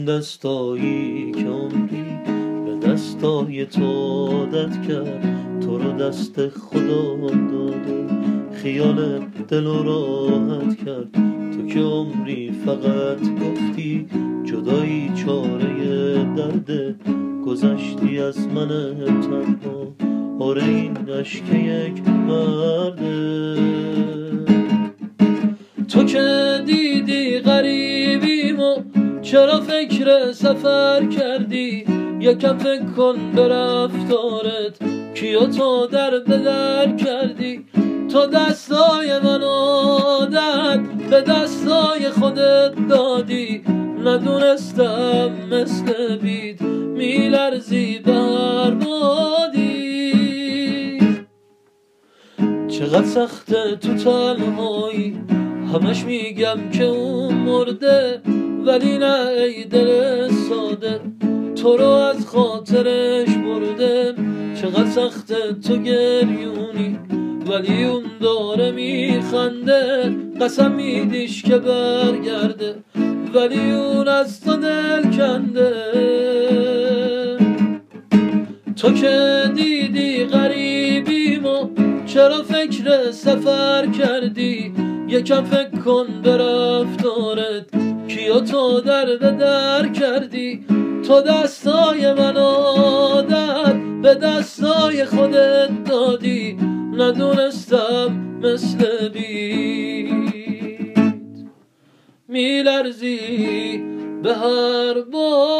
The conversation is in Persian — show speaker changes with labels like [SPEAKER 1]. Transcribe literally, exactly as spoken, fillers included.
[SPEAKER 1] اون دستایی که عمری به دستای تو عادت کرد، تو رو دست خدا داده خیال دل رو راحت کرد. تو که عمری فقط گفتی جدایی چاره درده، گذشتی از من تنها، آره این عشق یک مرده. تو که دیدی غریبیمو چرا فکر سفر کردی، یکم فکر کن به رفتارت کیا تو در بدر کردی. تو دستای من عادت به دستای خودت دادی، ندونستم مثل بید میلرزی بر بادی. چقدر سخته تو تنهایی، همش میگم که اون مرده، ولی نه ای دل ساده تو رو از خاطرش برده. چقدر سخته تو گریونی ولی اون داره میخنده، قسم میدیش که برگرده ولی اون از تو دل کنده. تو که دیدی غریبیمو چرا فکر سفر کردی، یکم فکر کن به رفتارت کیا تو در به در کردی. تو دستای من عادت به دستای خودت دادی، ندونستم مثل بید میلرزی به هر بار.